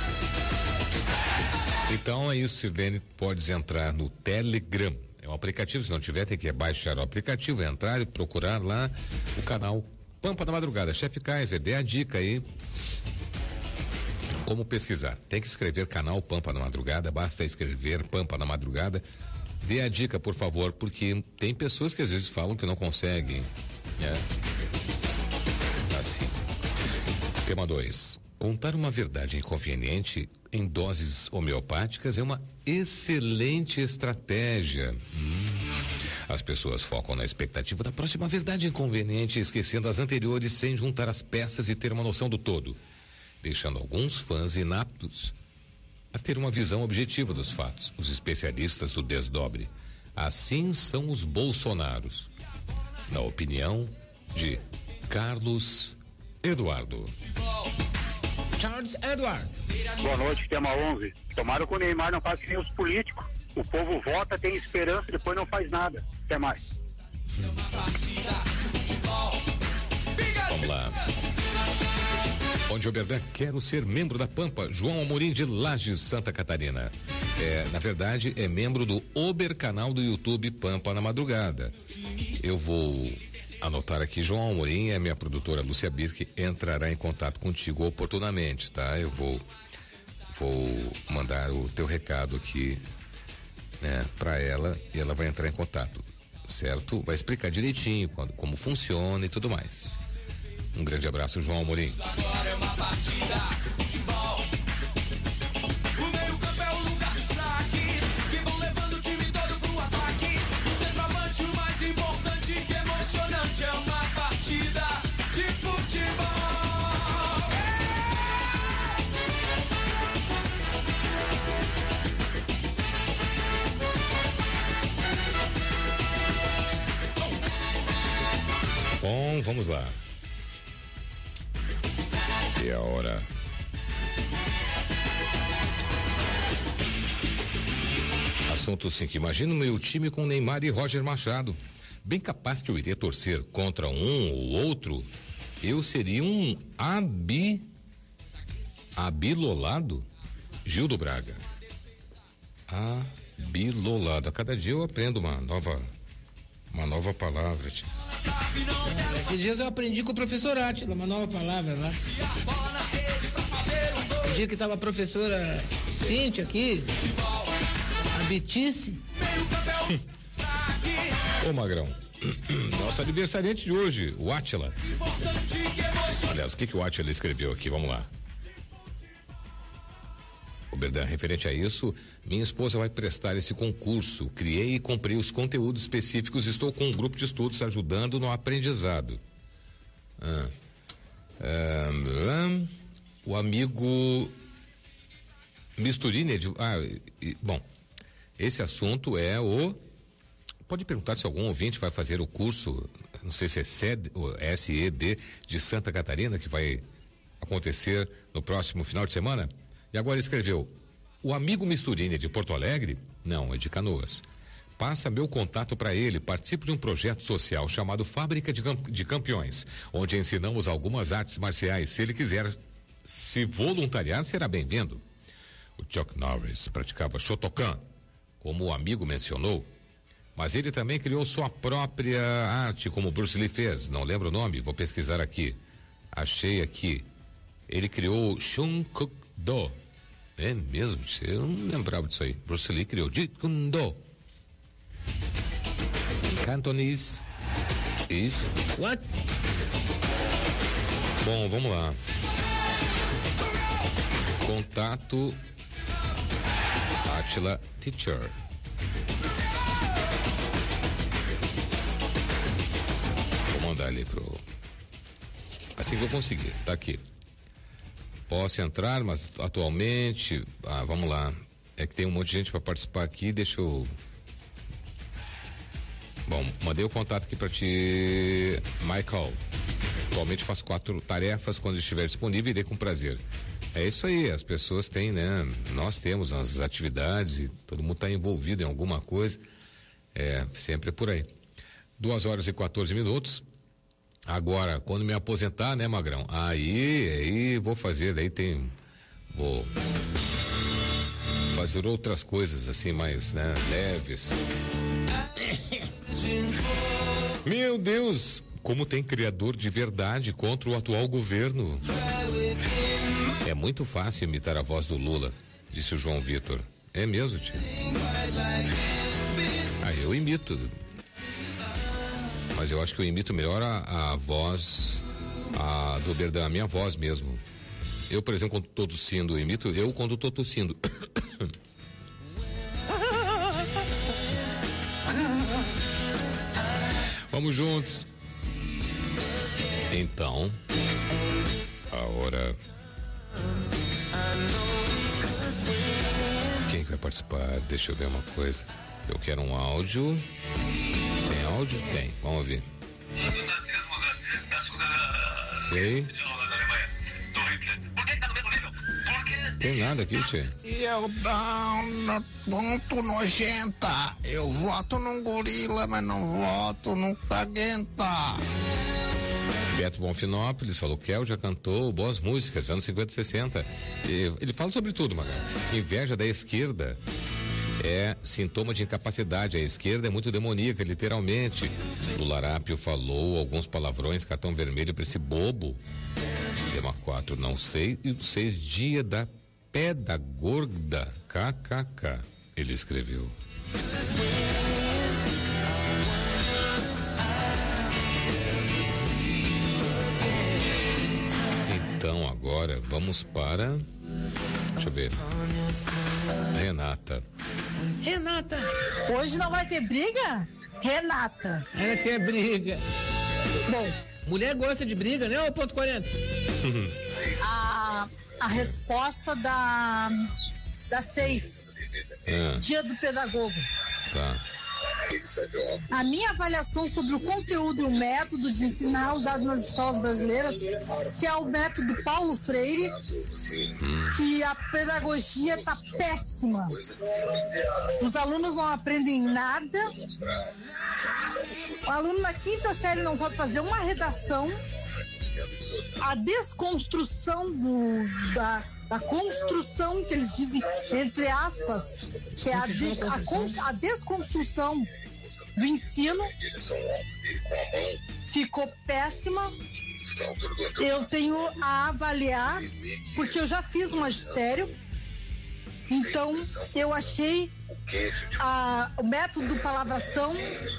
Então é isso, Sirlene, podes entrar no Telegram, é um aplicativo, se não tiver tem que baixar o aplicativo, entrar e procurar lá o canal Pampa da Madrugada. Chefe Kaiser, dê a dica aí. Como pesquisar? Tem que escrever canal Pampa na Madrugada, basta escrever Pampa na Madrugada. Dê a dica, por favor, porque tem pessoas que às vezes falam que não conseguem. Né? Assim. Tema dois. Contar uma verdade inconveniente em doses homeopáticas é uma excelente estratégia. Hum. As pessoas focam na expectativa da próxima verdade inconveniente, esquecendo as anteriores sem juntar as peças e ter uma noção do todo, deixando alguns fãs inaptos a ter uma visão objetiva dos fatos, os especialistas do desdobre. Assim são os bolsonaros, na opinião de Carlos Eduardo. Charles Edward. Boa noite, tema onze. Tomara que o Neymar não faça que nem os políticos. O povo vota, tem esperança, depois não faz nada. Até mais. Vamos lá. Bom dia, Berdan. Quero ser membro da Pampa. João Amorim de Lages, Santa Catarina. É, na verdade, é membro do Ober canal do YouTube Pampa na Madrugada. Eu vou anotar aqui, João Amorim, é minha produtora Lúcia Birk, entrará em contato contigo oportunamente, tá? Eu vou vou mandar o teu recado aqui, né, para ela, e ela vai entrar em contato, certo? Vai explicar direitinho quando, como funciona e tudo mais. Um grande abraço, João Amorim. Agora é uma partida de futebol. O meio-campo é o lugar dos craques que vão levando o time todo pro ataque. O centroavante, o mais importante, que emocionante, é uma partida de futebol. Bom, vamos lá. É a hora. Assunto cinco. Imagina o meu time com Neymar e Roger Machado. Bem capaz que eu iria torcer contra um ou outro. Eu seria um abi... abilolado? Gildo Braga. Abilolado. A cada dia eu aprendo uma nova... uma nova palavra, tia. Esses dias eu aprendi com o professor Átila, uma nova palavra lá. O dia que tava a professora Cíntia aqui, a Betice. Ô Magrão, nosso aniversariante de hoje, o Átila. Aliás, o que que o Átila escreveu aqui? Vamos lá. O Berdan, referente a isso, minha esposa vai prestar esse concurso. Criei e comprei os conteúdos específicos. Estou com um grupo de estudos ajudando no aprendizado. Ah, ah, o amigo Misturini, de, ah, e, bom, esse assunto é o. Pode perguntar se algum ouvinte vai fazer o curso, não sei se é S E D, ou S E D de Santa Catarina, que vai acontecer no próximo final de semana. E agora escreveu, o amigo Misturini de Porto Alegre, não, é de Canoas, passa meu contato para ele, participo de um projeto social chamado Fábrica de, Camp- de Campeões, onde ensinamos algumas artes marciais. Se ele quiser se voluntariar, será bem-vindo. O Chuck Norris praticava Shotokan, como o amigo mencionou, mas ele também criou sua própria arte, como Bruce Lee fez, não lembro o nome, vou pesquisar aqui, achei aqui, ele criou Shun Kuk Do. É mesmo? Eu não lembrava disso aí. Bruce Lee criou Jeet Kune Do. Cantonese is what? Bom, vamos lá. Contato Átila Teacher. Vou mandar ali pro. Assim que eu conseguir, tá aqui. Posso entrar, mas atualmente, ah, vamos lá, é que tem um monte de gente para participar aqui, deixa eu, bom, mandei o contato aqui para ti, Michael, atualmente faço quatro tarefas, quando estiver disponível irei com prazer, É isso aí, as pessoas têm, né? Nós temos as atividades e todo mundo está envolvido em alguma coisa. É, sempre é por aí. Duas horas e quatorze minutos. Agora, quando me aposentar, né, Magrão? Aí, aí vou fazer, daí tem. Vou fazer outras coisas assim, mais, né, leves. Meu Deus, como tem criador de verdade contra o atual governo. É muito fácil imitar a voz do Lula, disse o João Vitor. É mesmo, tio? Ah, eu imito. Mas eu acho que eu imito melhor a, a voz a, do da minha voz mesmo. Eu, por exemplo, quando tô tossindo, eu imito eu quando tô tossindo. Vamos juntos. Então, a hora. Quem vai participar? Deixa eu ver uma coisa. Eu quero um áudio. Tem áudio? Tem. Vamos ouvir. Ei. Tem nada aqui, tia. E eu não, ponto nojenta. Eu voto num gorila, mas não voto num caguenta. Beto Bonfinópolis falou que El já cantou boas músicas, anos cinquenta e sessenta. E ele fala sobre tudo, Magal. Inveja da esquerda é sintoma de incapacidade. A esquerda é muito demoníaca, literalmente. O Larápio falou alguns palavrões, cartão vermelho para esse bobo. Tema quatro, não sei. E o seis, dia da pé da gorda. K K K. Ele escreveu. Então agora vamos para. Deixa eu ver. Renata. Renata. Hoje não vai ter briga? Renata. Ela quer briga. Bom. Mulher gosta de briga, né, ô ponto quarenta? a, a resposta da. Da seis. É. Dia do pedagogo. Tá. A minha avaliação sobre o conteúdo e o método de ensinar usado nas escolas brasileiras, que é o método Paulo Freire, que a pedagogia está péssima. Os alunos não aprendem nada. O aluno na quinta série não sabe fazer uma redação. A desconstrução do, da, da construção, que eles dizem, entre aspas, que é a, de, a, a desconstrução do ensino, ficou péssima. Eu tenho a avaliar, porque eu já fiz um magistério, então eu achei a, o método palavração,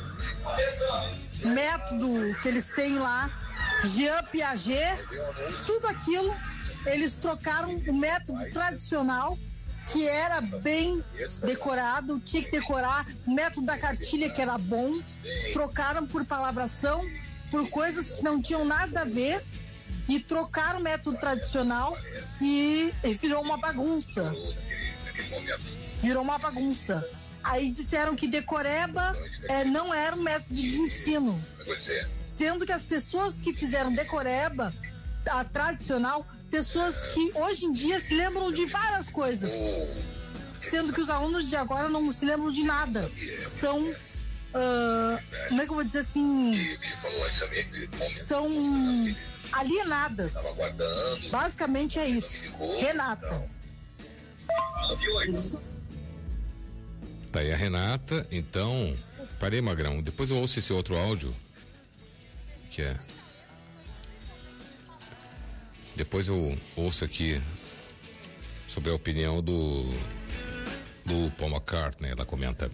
método que eles têm lá, Jean Piaget, tudo aquilo, eles trocaram o método tradicional, que era bem decorado, tinha que decorar, o método da cartilha, que era bom, trocaram por palavração, por coisas que não tinham nada a ver, e trocaram o método tradicional e, e virou uma bagunça. Virou uma bagunça. Aí disseram que decoreba é, não era um método de ensino, sendo que as pessoas que fizeram decoreba, a tradicional, pessoas que hoje em dia se lembram de várias coisas, sendo que os alunos de agora não se lembram de nada. São, uh, como é que eu vou dizer assim, são alienadas. Basicamente é isso. Renata. Tá aí a Renata, então. Parei, Magrão. Depois eu ouço esse outro áudio. Que é. Depois eu ouço aqui sobre a opinião do do Paul McCartney. Ela comenta.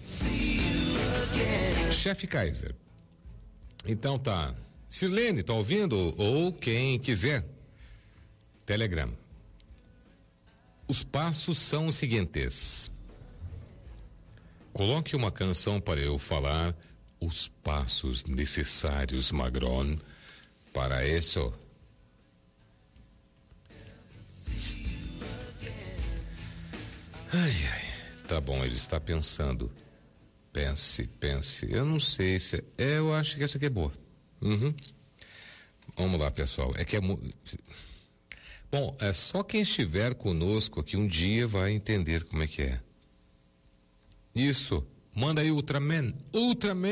Chefe Kaiser. Então tá. Sirlene, tá ouvindo? Ou quem quiser. Telegram. Os passos são os seguintes. Coloque uma canção para eu falar os passos necessários, Magron, para isso. Ai, ai, tá bom, ele está pensando. Pense, pense. Eu não sei se. É, eu acho que essa aqui é boa. Uhum. Vamos lá, pessoal. É que é. Bom, é só quem estiver conosco aqui um dia vai entender como é que é. Isso. Manda aí, Ultraman. Ultraman.